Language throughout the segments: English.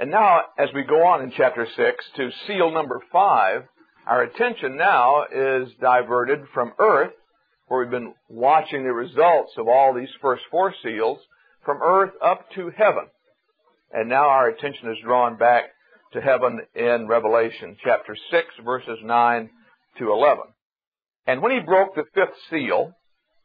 And now, as we go on in chapter 6 to seal number 5, our attention now is diverted from earth, where we've been watching the results of all these first 4 seals, from earth up to heaven. And now our attention is drawn back to heaven in Revelation chapter 6, verses 9 to 11. And when he broke the 5th seal,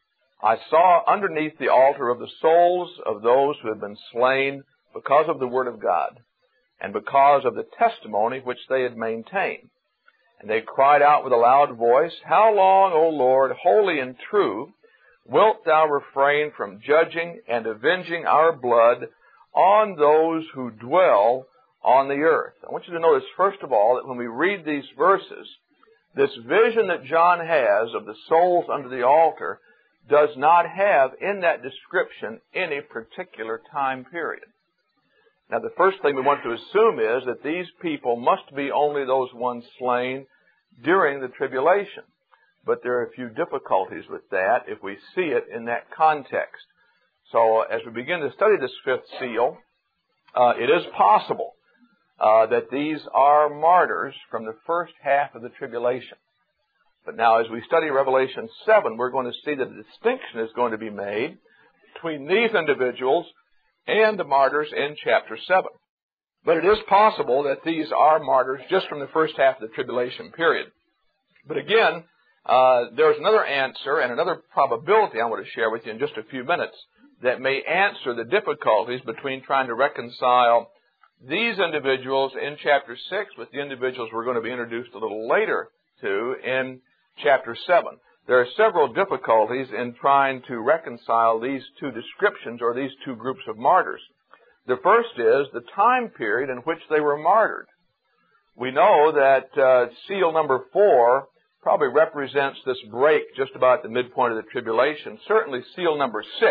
I saw underneath the altar of the souls of those who had been slain because of the word of God, and because of the testimony which they had maintained. And they cried out with a loud voice, How long, O Lord, holy and true, wilt thou refrain from judging and avenging our blood on those who dwell on the earth? I want you to notice, first of all, that when we read these verses, this vision that John has of the souls under the altar does not have in that description any particular time period. Now, the first thing we want to assume is that these people must be only those ones slain during the tribulation. But there are a few difficulties with that if we see it in that context. So, as we begin to study this 5th seal, it is possible that these are martyrs from the first half of the tribulation. But now, as we study Revelation 7, we're going to see that a distinction is going to be made between these individuals and the martyrs in chapter 7. But it is possible that these are martyrs just from the first half of the tribulation period. But again, there's another answer and another probability I want to share with you in just a few minutes that may answer the difficulties between trying to reconcile these individuals in chapter 6 with the individuals we're going to be introduced a little later to in chapter 7. There are several difficulties in trying to reconcile these two descriptions or these two groups of martyrs. The first is the time period in which they were martyred. We know that seal number 4 probably represents this break just about the midpoint of the tribulation. Certainly seal number 6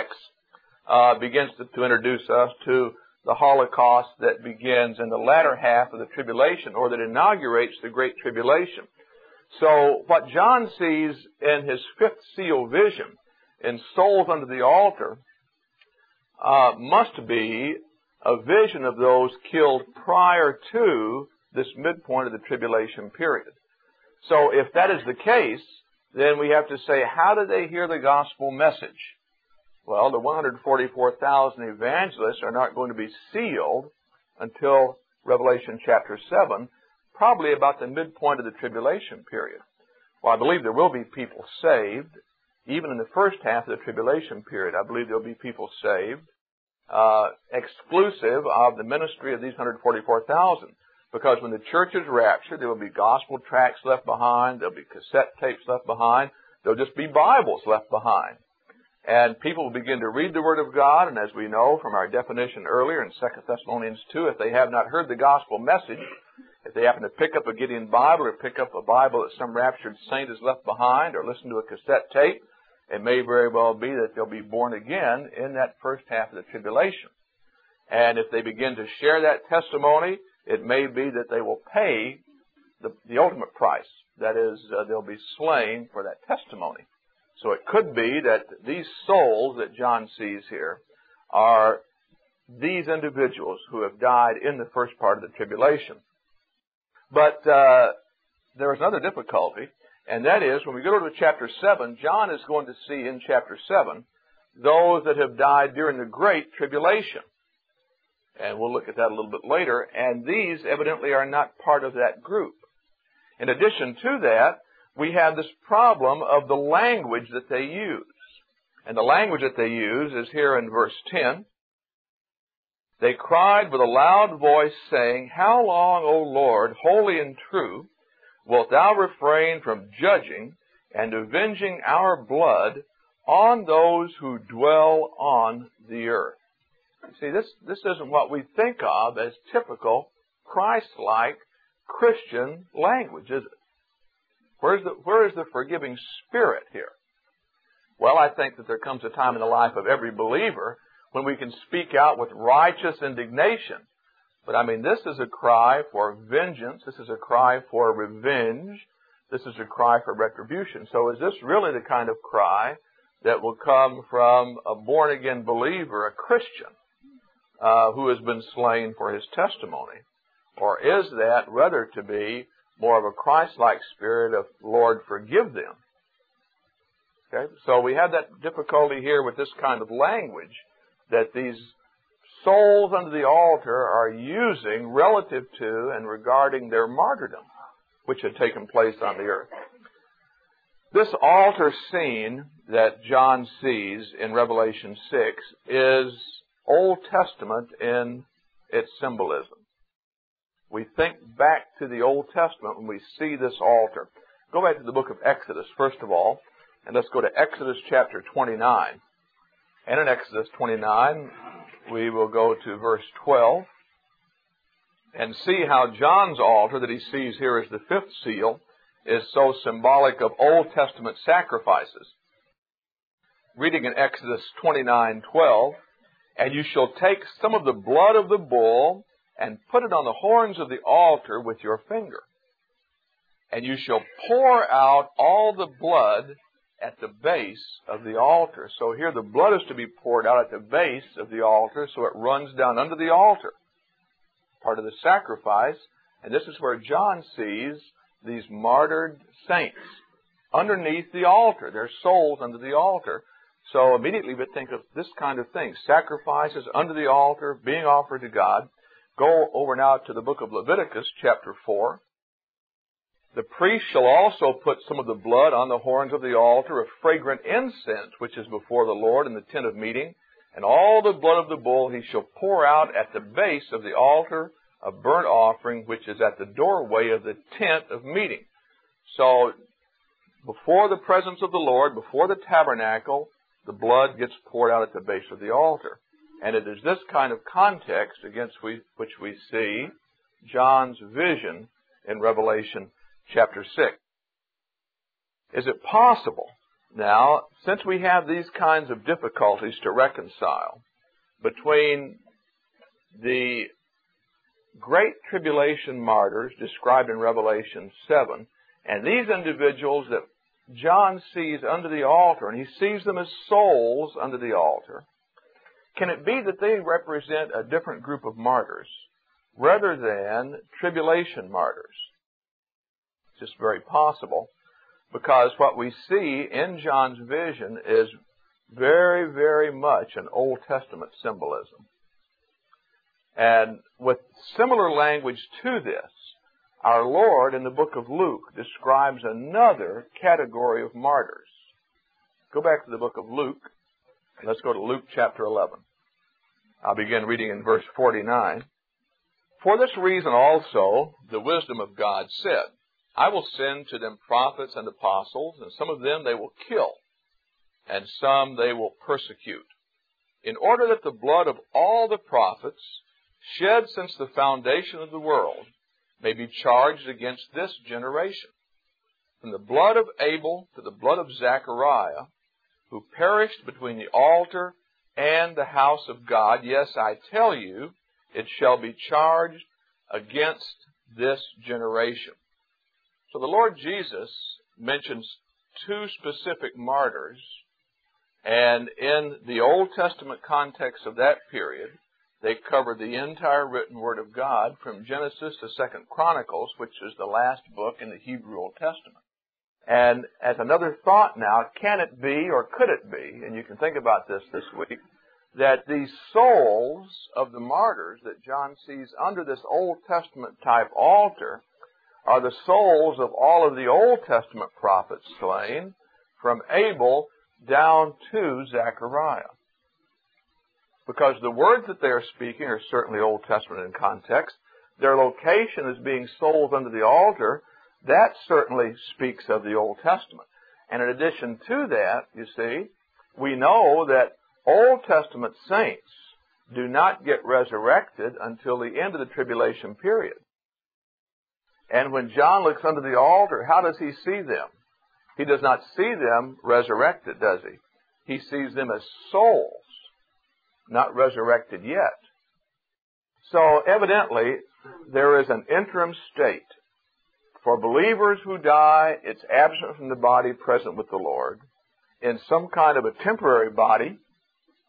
begins to introduce us to the Holocaust that begins in the latter half of the tribulation, or that inaugurates the Great Tribulation. So what John sees in his 5th seal vision in souls under the altar must be a vision of those killed prior to this midpoint of the tribulation period. So if that is the case, then we have to say, how did they hear the gospel message? Well, the 144,000 evangelists are not going to be sealed until Revelation chapter 7, probably about the midpoint of the tribulation period. Well, I believe there will be people saved, even in the first half of the tribulation period. I believe there will be people saved, exclusive of the ministry of these 144,000. Because when the church is raptured, there will be gospel tracts left behind, there will be cassette tapes left behind, there will just be Bibles left behind. And people will begin to read the Word of God, and as we know from our definition earlier in 2 Thessalonians 2, if they have not heard the gospel message, if they happen to pick up a Gideon Bible or pick up a Bible that some raptured saint has left behind or listen to a cassette tape, it may very well be that they'll be born again in that first half of the tribulation. And if they begin to share that testimony, it may be that they will pay the ultimate price. That is, they'll be slain for that testimony. So it could be that these souls that John sees here are these individuals who have died in the first part of the tribulation. But there is another difficulty, and that is when we go to chapter 7, John is going to see in chapter 7 those that have died during the Great Tribulation. And we'll look at that a little bit later, and these evidently are not part of that group. In addition to that, we have this problem of the language that they use. And the language that they use is here in verse 10. They cried with a loud voice, saying, How long, O Lord, holy and true, wilt thou refrain from judging and avenging our blood on those who dwell on the earth? You see, this isn't what we think of as typical Christ-like Christian language, is it? Where is the forgiving spirit here? Well, I think that there comes a time in the life of every believer when we can speak out with righteous indignation. But I mean, this is a cry for vengeance. This is a cry for revenge. This is a cry for retribution. So is this really the kind of cry that will come from a born-again believer, a Christian, who has been slain for his testimony? Or is that rather to be more of a Christ-like spirit of, Lord, forgive them? Okay? So we have that difficulty here with this kind of language that these souls under the altar are using relative to and regarding their martyrdom, which had taken place on the earth. This altar scene that John sees in Revelation 6 is Old Testament in its symbolism. We think back to the Old Testament when we see this altar. Go back to the book of Exodus, first of all, and let's go to Exodus chapter 29. And in Exodus 29, we will go to verse 12 and see how John's altar that he sees here as the fifth seal is so symbolic of Old Testament sacrifices. Reading in Exodus 29:12, "And you shall take some of the blood of the bull and put it on the horns of the altar with your finger. And you shall pour out all the blood at the base of the altar." So here the blood is to be poured out at the base of the altar so it runs down under the altar. Part of the sacrifice. And this is where John sees these martyred saints underneath the altar. Their souls under the altar. So immediately we think of this kind of thing. Sacrifices under the altar being offered to God. Go over now to the book of Leviticus, chapter 4. "The priest shall also put some of the blood on the horns of the altar of fragrant incense, which is before the Lord in the tent of meeting. And all the blood of the bull he shall pour out at the base of the altar of burnt offering, which is at the doorway of the tent of meeting." So, before the presence of the Lord, before the tabernacle, the blood gets poured out at the base of the altar. And it is this kind of context against which we see John's vision in Revelation chapter 6. Is it possible, now, since we have these kinds of difficulties to reconcile between the great tribulation martyrs described in Revelation 7 and these individuals that John sees under the altar, and he sees them as souls under the altar, can it be that they represent a different group of martyrs rather than tribulation martyrs? It's just very possible, because what we see in John's vision is very, very much an Old Testament symbolism. And with similar language to this, our Lord in the book of Luke describes another category of martyrs. Go back to the book of Luke. Let's go to Luke chapter 11. I'll begin reading in verse 49. "For this reason also the wisdom of God said, I will send to them prophets and apostles, and some of them they will kill, and some they will persecute, in order that the blood of all the prophets shed since the foundation of the world may be charged against this generation. From the blood of Abel to the blood of Zechariah, who perished between the altar and the house of God, yes, I tell you, it shall be charged against this generation." So the Lord Jesus mentions two specific martyrs, and in the Old Testament context of that period, they cover the entire written Word of God from Genesis to 2 Chronicles, which is the last book in the Hebrew Old Testament. And as another thought now, can it be or could it be, and you can think about this week, that these souls of the martyrs that John sees under this Old Testament type altar are the souls of all of the Old Testament prophets slain from Abel down to Zechariah? Because the words that they are speaking are certainly Old Testament in context. Their location as being souls under the altar, that certainly speaks of the Old Testament. And in addition to that, you see, we know that Old Testament saints do not get resurrected until the end of the tribulation period. And when John looks under the altar, how does he see them? He does not see them resurrected, does he? He sees them as souls, not resurrected yet. So evidently, there is an interim state. For believers who die, it's absent from the body, present with the Lord, in some kind of a temporary body,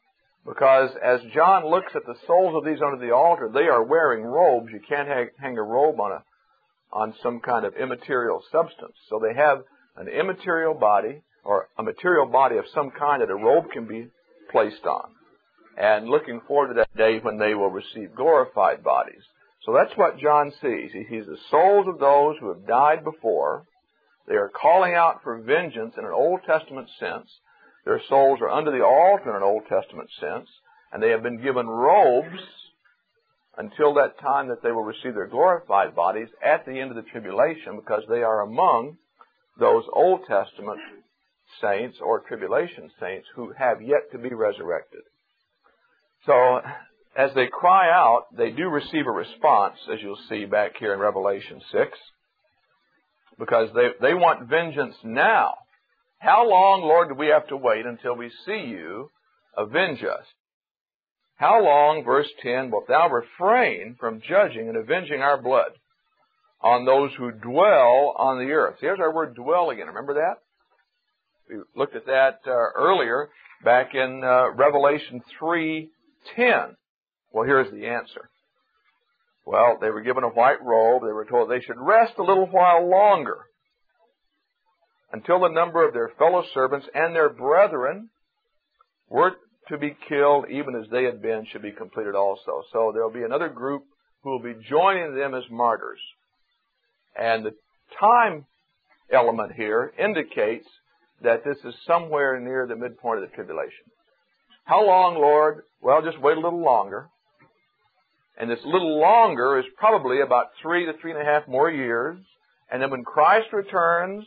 Because as John looks at the souls of these under the altar, they are wearing robes. You can't hang a robe on some kind of immaterial substance. So they have an immaterial body, or a material body of some kind that a robe can be placed on. And looking forward to that day when they will receive glorified bodies. So that's what John sees. He sees the souls of those who have died before. They are calling out for vengeance in an Old Testament sense. Their souls are under the altar in an Old Testament sense. And they have been given robes until that time that they will receive their glorified bodies at the end of the tribulation, because they are among those Old Testament saints or tribulation saints who have yet to be resurrected. So, as they cry out, they do receive a response, as you'll see back here in Revelation 6, because they want vengeance now. How long, Lord, do we have to wait until we see you avenge us? How long, verse 10, wilt thou refrain from judging and avenging our blood on those who dwell on the earth? Here's our word dwell again. Remember that? We looked at that earlier back in Revelation 3:10. Well, here's the answer. Well, they were given a white robe. They were told they should rest a little while longer until the number of their fellow servants and their brethren were to be killed, even as they had been, should be completed also. So there will be another group who will be joining them as martyrs. And the time element here indicates that this is somewhere near the midpoint of the tribulation. How long, Lord? Well, just wait a little longer. And this little longer is probably about 3 to 3.5 more years. And then when Christ returns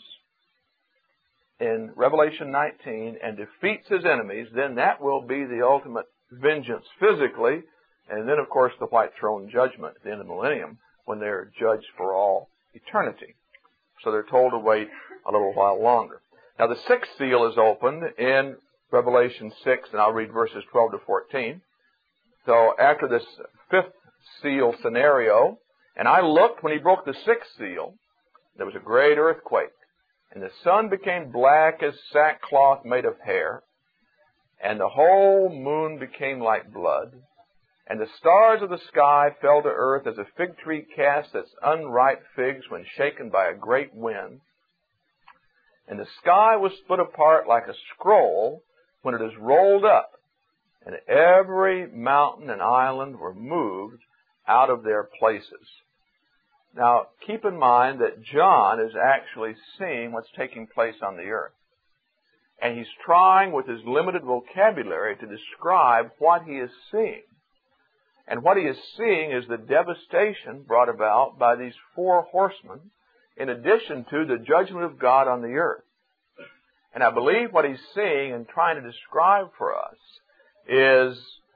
in Revelation 19 and defeats his enemies, then that will be the ultimate vengeance physically. And then, of course, the white throne judgment at the end of the millennium, when they're judged for all eternity. So they're told to wait a little while longer. Now, the sixth seal is opened in Revelation 6, and I'll read verses 12 to 14. So after this fifth seal scenario, and I looked when he broke the sixth seal, there was a great earthquake, and the sun became black as sackcloth made of hair, and the whole moon became like blood, and the stars of the sky fell to earth as a fig tree casts its unripe figs when shaken by a great wind. And the sky was split apart like a scroll when it is rolled up, and every mountain and island were moved out of their places. Now, keep in mind that John is actually seeing what's taking place on the earth. And he's trying with his limited vocabulary to describe what he is seeing. And what he is seeing is the devastation brought about by these four horsemen, in addition to the judgment of God on the earth. And I believe what he's seeing and trying to describe for us is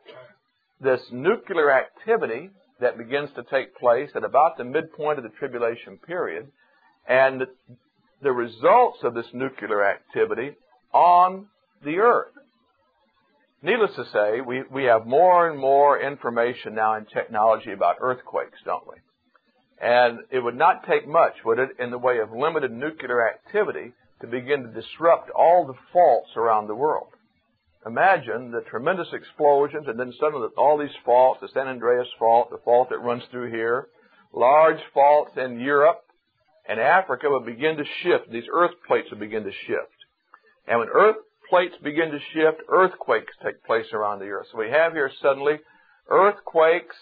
this nuclear activity that begins to take place at about the midpoint of the tribulation period, and the results of this nuclear activity on the earth. Needless to say, we have more and more information now in technology about earthquakes, don't we? And it would not take much, would it, in the way of limited nuclear activity to begin to disrupt all the faults around the world. Imagine the tremendous explosions, and then suddenly all these faults, the San Andreas fault, the fault that runs through here, large faults in Europe and Africa would begin to shift. These earth plates would begin to shift. And when earth plates begin to shift, earthquakes take place around the earth. So we have here suddenly earthquakes,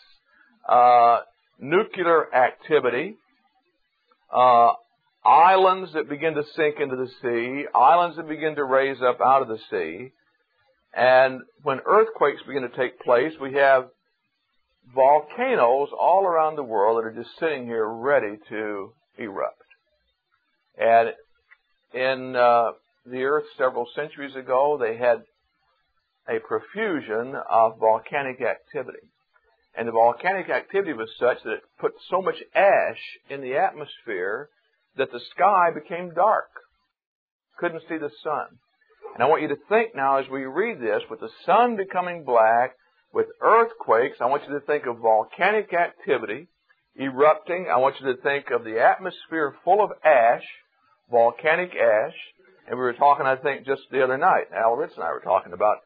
nuclear activity, islands that begin to sink into the sea, islands that begin to raise up out of the sea. And when earthquakes begin to take place, we have volcanoes all around the world that are just sitting here ready to erupt. And in the earth several centuries ago, they had a profusion of volcanic activity. And the volcanic activity was such that it put so much ash in the atmosphere that the sky became dark. Couldn't see the sun. And I want you to think now as we read this, with the sun becoming black, with earthquakes, I want you to think of volcanic activity erupting. I want you to think of the atmosphere full of ash, volcanic ash. And we were talking, I think, just the other night, Al Ritz and I were talking about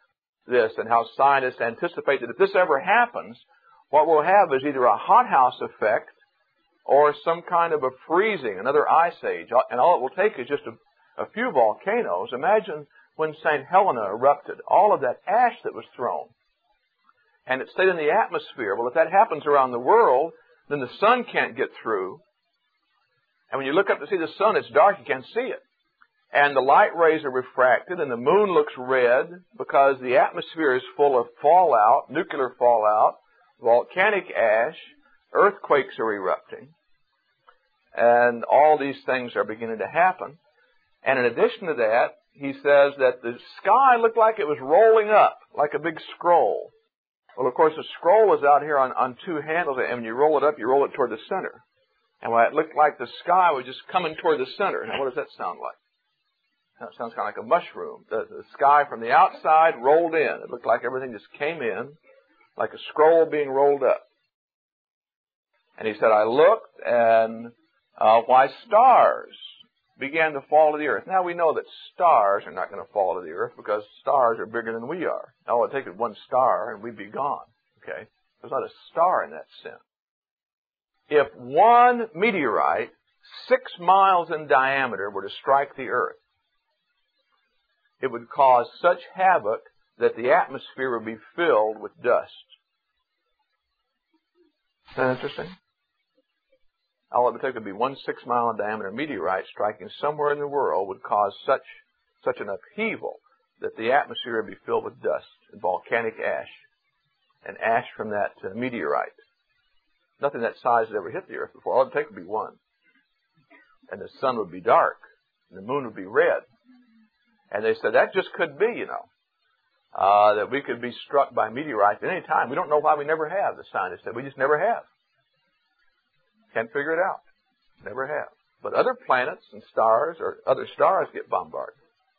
this and how scientists anticipate that if this ever happens, what we'll have is either a hothouse effect or some kind of a freezing, another ice age. And all it will take is just a few volcanoes. Imagine when St. Helena erupted, all of that ash that was thrown. And it stayed in the atmosphere. Well, if that happens around the world, then the sun can't get through. And when you look up to see the sun, it's dark, you can't see it. And the light rays are refracted, and the moon looks red because the atmosphere is full of fallout, nuclear fallout, volcanic ash, earthquakes are erupting, and all these things are beginning to happen. And in addition to that, he says that the sky looked like it was rolling up, like a big scroll. Well, of course, the scroll is out here on two handles, and when you roll it up, you roll it toward the center. And it looked like the sky was just coming toward the center. Now, what does that sound like? That sounds kind of like a mushroom. The sky from the outside rolled in. It looked like everything just came in, like a scroll being rolled up. And he said, I looked, and why stars began to fall to the earth. Now we know that stars are not going to fall to the earth because stars are bigger than we are. All it takes is one star and we'd be gone. Okay? There's not a star in that sense. If one meteorite 6 miles in diameter were to strike the earth, it would cause such havoc that the atmosphere would be filled with dust. Isn't that interesting? All it would take would be one 6 mile in diameter meteorite striking somewhere in the world would cause such an upheaval that the atmosphere would be filled with dust and volcanic ash, and ash from that meteorite. Nothing that size had ever hit the earth before. All it would take would be one. And the sun would be dark, and the moon would be red. And they said that just could be, that we could be struck by meteorites at any time. We don't know why we never have, the scientists said. We just never have. Can't figure it out. Never have. But other planets and stars or other stars get bombarded.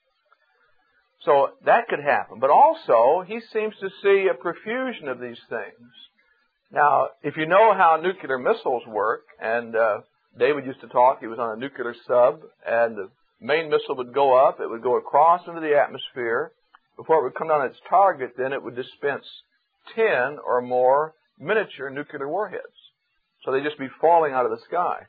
So that could happen. But also, he seems to see a profusion of these things. Now, if you know how nuclear missiles work, and David used to talk, he was on a nuclear sub, and the main missile would go up, it would go across into the atmosphere. Before it would come down its target, then it would dispense 10 or more miniature nuclear warheads. So they'd just be falling out of the sky.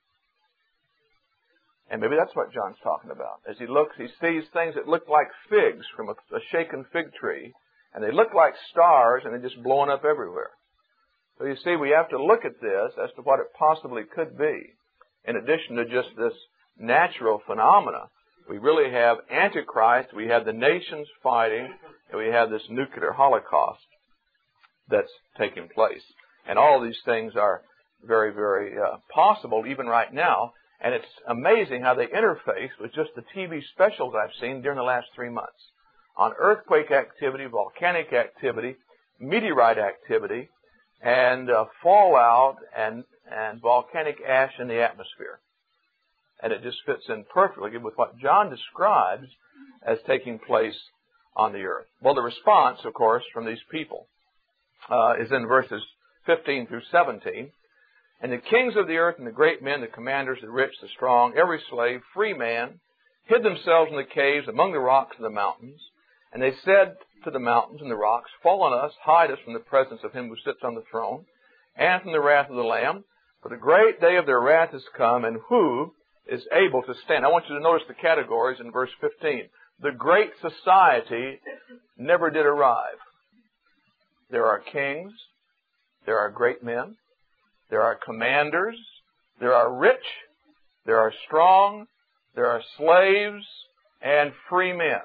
And maybe that's what John's talking about. As he looks, he sees things that look like figs from a shaken fig tree, and they look like stars, and they're just blowing up everywhere. So you see, we have to look at this as to what it possibly could be. In addition to just this natural phenomena, we really have Antichrist, we have the nations fighting, and we have this nuclear holocaust that's taking place. And all of these things are very, very possible even right now. And it's amazing how they interface with just the TV specials I've seen during the last 3 months on earthquake activity, volcanic activity, meteorite activity, and fallout and volcanic ash in the atmosphere. And it just fits in perfectly with what John describes as taking place on the earth. Well, the response, of course, from these people is in verses 15 through 17. And the kings of the earth and the great men, the commanders, the rich, the strong, every slave, free man, hid themselves in the caves among the rocks and the mountains. And they said to the mountains and the rocks, fall on us, hide us from the presence of him who sits on the throne, and from the wrath of the Lamb. For the great day of their wrath has come, and who is able to stand? I want you to notice the categories in verse 15. The great society never did arrive. There are kings, there are great men, there are commanders, there are rich, there are strong, there are slaves, and free men.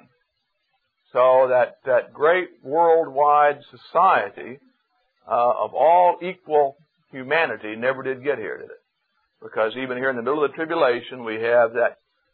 So that great worldwide society of all equal humanity never did get here, did it? Because even here in the middle of the tribulation, we have that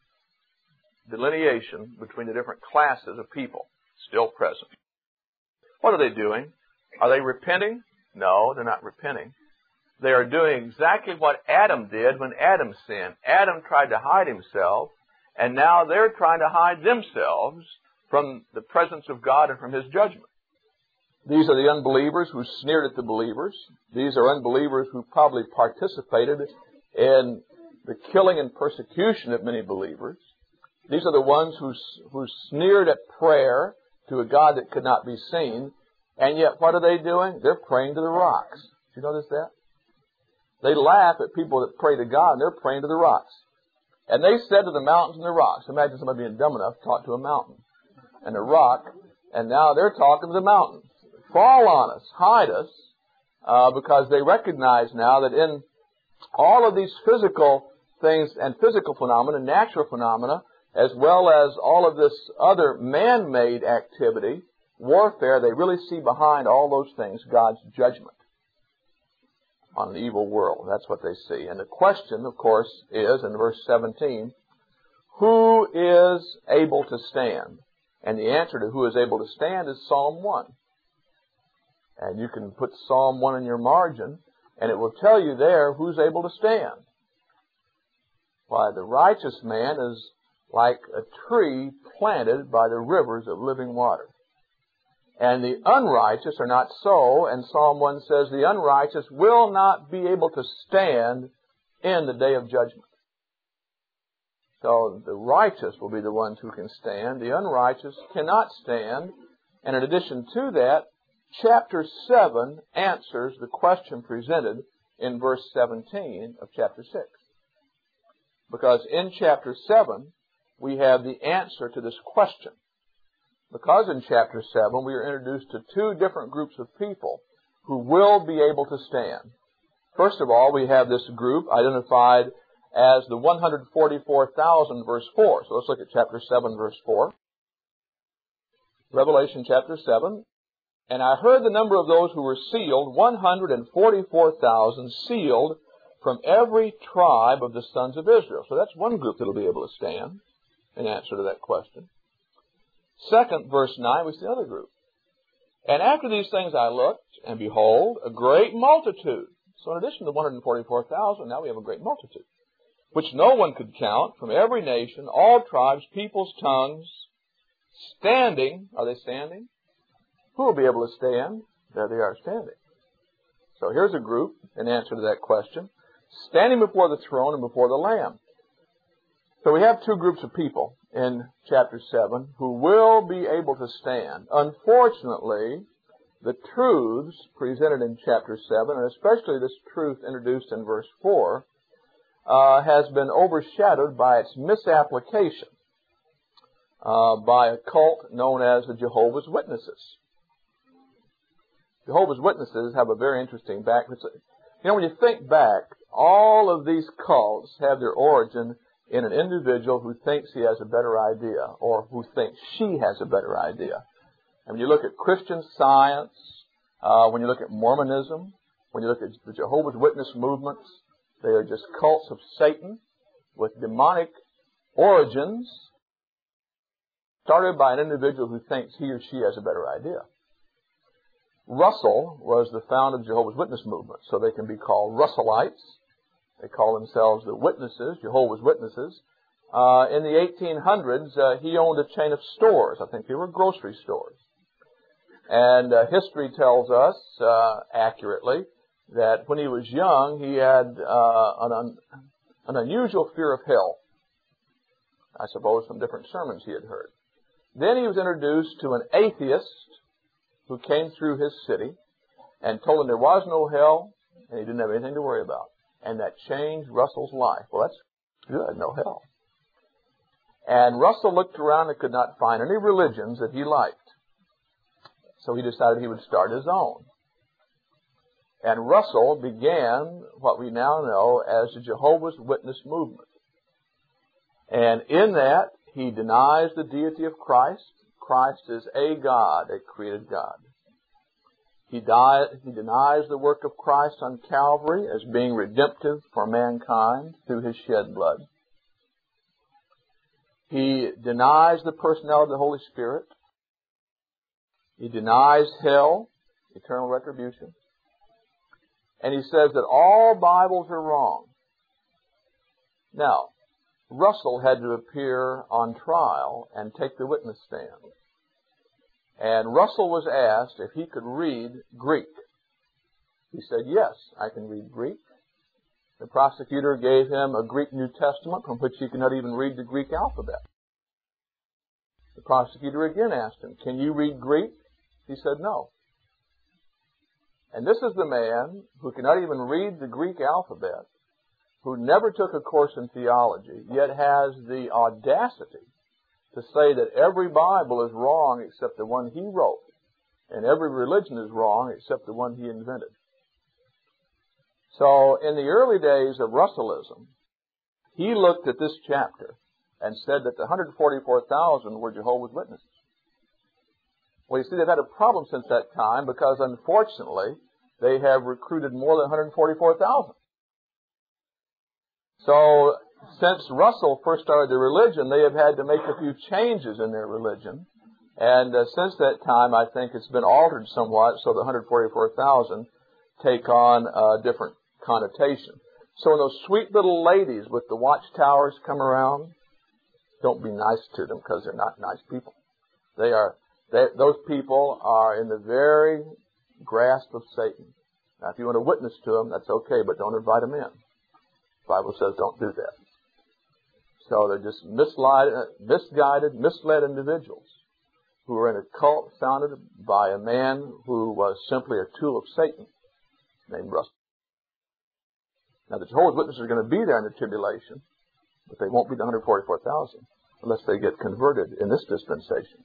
delineation between the different classes of people still present. What are they doing? Are they repenting? No, they're not repenting. They are doing exactly what Adam did when Adam sinned. Adam tried to hide himself, and now they're trying to hide themselves from the presence of God and from His judgment. These are the unbelievers who sneered at the believers. These are unbelievers who probably participated in the killing and persecution of many believers. These are the ones who sneered at prayer to a God that could not be seen. And yet, what are they doing? They're praying to the rocks. Did you notice that? They laugh at people that pray to God, and they're praying to the rocks. And they said to the mountains and the rocks. Imagine somebody being dumb enough to talk to a mountain and a rock, and now they're talking to the mountain. Fall on us, hide us, because they recognize now that in all of these physical things and physical phenomena, natural phenomena, as well as all of this other man-made activity, warfare, they really see behind all those things God's judgment on an evil world. That's what they see. And the question, of course, is, in verse 17, who is able to stand? And the answer to who is able to stand is Psalm 1. And you can put Psalm 1 in your margin, and it will tell you there who's able to stand. Why, the righteous man is like a tree planted by the rivers of living water. And the unrighteous are not so, and Psalm 1 says the unrighteous will not be able to stand in the day of judgment. So the righteous will be the ones who can stand. The unrighteous cannot stand. And in addition to that, chapter 7 answers the question presented in verse 17 of chapter 6. Because in chapter 7, we have the answer to this question. Because in chapter 7, we are introduced to two different groups of people who will be able to stand. First of all, we have this group identified as the 144,000, verse 4. So let's look at chapter 7, verse 4. Revelation chapter 7. And I heard the number of those who were sealed, 144,000 sealed from every tribe of the sons of Israel. So that's one group that will be able to stand in answer to that question. Second, verse 9, we see the other group. And after these things I looked, and behold, a great multitude. So in addition to 144,000, now we have a great multitude, which no one could count, from every nation, all tribes, peoples, tongues, standing. Are they standing? Who will be able to stand? There they are, standing. So here's a group, in answer to that question, standing before the throne and before the Lamb. So we have two groups of people in chapter 7 who will be able to stand. Unfortunately, the truths presented in chapter 7, and especially this truth introduced in verse 4, has been overshadowed by its misapplication by a cult known as the Jehovah's Witnesses. Jehovah's Witnesses have a very interesting background. You know, when you think back, all of these cults have their origin in an individual who thinks he has a better idea, or who thinks she has a better idea. And when you look at Christian Science, when you look at Mormonism, when you look at the Jehovah's Witness movements, they are just cults of Satan with demonic origins, started by an individual who thinks he or she has a better idea. Russell was the founder of the Jehovah's Witness movement, so they can be called Russellites. They call themselves the Witnesses, Jehovah's Witnesses. In the 1800s, he owned a chain of stores. I think they were grocery stores. And history tells us accurately that when he was young, he had an unusual fear of hell. I suppose from different sermons he had heard. Then he was introduced to an atheist who came through his city and told him there was no hell and he didn't have anything to worry about. And that changed Russell's life. Well, that's good, no hell. And Russell looked around and could not find any religions that he liked. So he decided he would start his own. And Russell began what we now know as the Jehovah's Witness movement. And in that, he denies the deity of Christ. Christ is a God, a created God. He denies the work of Christ on Calvary as being redemptive for mankind through His shed blood. He denies the personality of the Holy Spirit. He denies hell, eternal retribution. And he says that all Bibles are wrong. Now, Russell had to appear on trial and take the witness stand. And Russell was asked if he could read Greek. He said, yes, I can read Greek. The prosecutor gave him a Greek New Testament from which he could not even read the Greek alphabet. The prosecutor again asked him, "Can you read Greek?" He said, "No." And this is the man who cannot even read the Greek alphabet, who never took a course in theology, yet has the audacity to say that every Bible is wrong except the one he wrote, and every religion is wrong except the one he invented. So in the early days of Russellism, he looked at this chapter and said that the 144,000 were Jehovah's Witnesses. Well, you see, they've had a problem since that time because, unfortunately, they have recruited more than 144,000. So, since Russell first started the religion, they have had to make a few changes in their religion. And since that time, I think it's been altered somewhat, so the 144,000 take on a different connotation. So when those sweet little ladies with the watchtowers come around, don't be nice to them because they're not nice people. Those people are in the very grasp of Satan. Now, if you want to witness to them, that's okay, but don't invite them in. The Bible says don't do that. So they're just misguided, misled individuals who are in a cult founded by a man who was simply a tool of Satan named Russell. Now, the Jehovah's Witnesses are going to be there in the tribulation, but they won't be the 144,000 unless they get converted in this dispensation.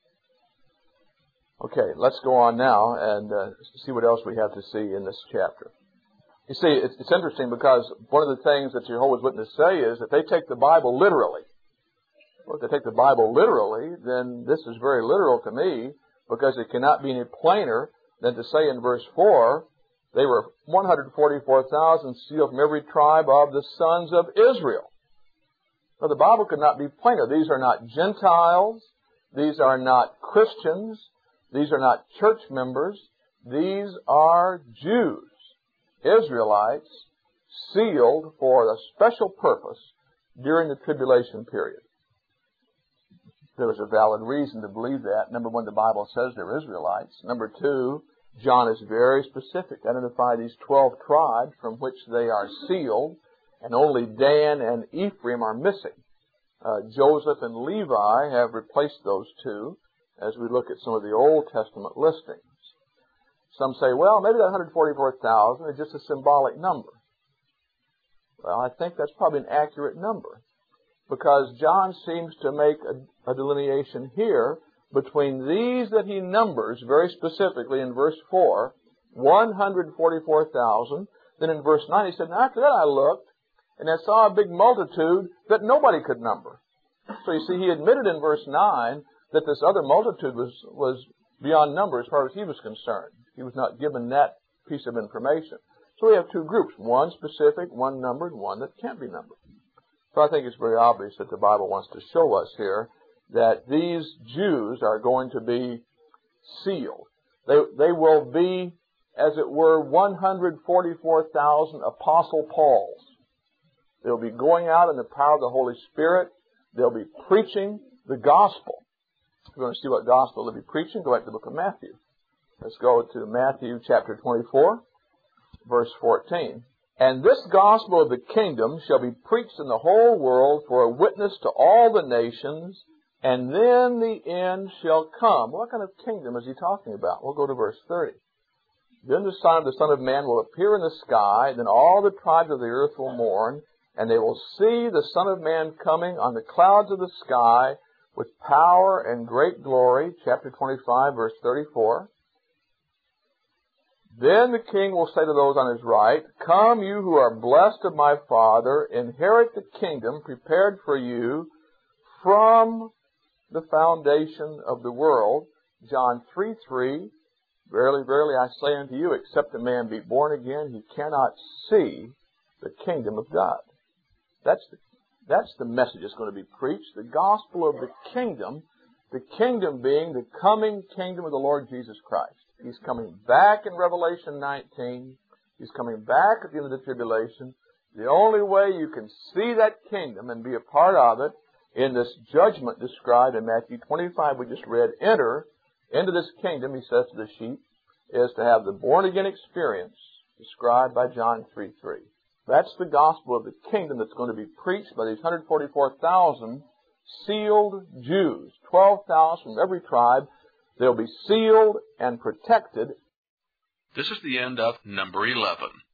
Okay, let's go on now and see what else we have to see in this chapter. You see, it's interesting because one of the things that Jehovah's Witnesses say is that they take the Bible literally. Well, if they take the Bible literally, then this is very literal to me because it cannot be any plainer than to say in verse 4, they were 144,000 sealed from every tribe of the sons of Israel. Now, the Bible could not be plainer. These are not Gentiles. These are not Christians. These are not church members. These are Jews, Israelites, sealed for a special purpose during the tribulation period. There is a valid reason to believe that. Number one, the Bible says they're Israelites. Number two, John is very specific to identify these 12 tribes from which they are sealed, and only Dan and Ephraim are missing. Joseph and Levi have replaced those two as we look at some of the Old Testament listings. Some say, well, maybe that 144,000 is just a symbolic number. Well, I think that's probably an accurate number because John seems to make a delineation here between these that he numbers very specifically in verse 4, 144,000. Then in verse 9 he said, now after that I looked and I saw a big multitude that nobody could number. So you see, he admitted in verse 9 that this other multitude was beyond number as far as he was concerned. He was not given that piece of information. So we have two groups, one specific, one numbered, one that can't be numbered. So I think it's very obvious that the Bible wants to show us here that these Jews are going to be sealed. They will be, as it were, 144,000 Apostle Pauls. They'll be going out in the power of the Holy Spirit. They'll be preaching the gospel. If you want to see what gospel they'll be preaching, go back to the book of Matthew. Let's go to Matthew chapter 24, verse 14. And this gospel of the kingdom shall be preached in the whole world for a witness to all the nations, and then the end shall come. What kind of kingdom is he talking about? We'll go to verse 30. Then the Son of Man will appear in the sky, then all the tribes of the earth will mourn, and they will see the Son of Man coming on the clouds of the sky with power and great glory. Chapter 25, verse 34. Then the king will say to those on his right, come, you who are blessed of my Father, inherit the kingdom prepared for you from the foundation of the world. John 3:3. Verily, verily, I say unto you, except a man be born again, he cannot see the kingdom of God. That's the message that's going to be preached, the gospel of the kingdom being the coming kingdom of the Lord Jesus Christ. He's coming back in Revelation 19. He's coming back at the end of the tribulation. The only way you can see that kingdom and be a part of it in this judgment described in Matthew 25 we just read, enter into this kingdom, he says to the sheep, is to have the born-again experience described by John 3:3. That's the gospel of the kingdom that's going to be preached by these 144,000 sealed Jews, 12,000 from every tribe. They'll be sealed and protected. This is the end of number 11.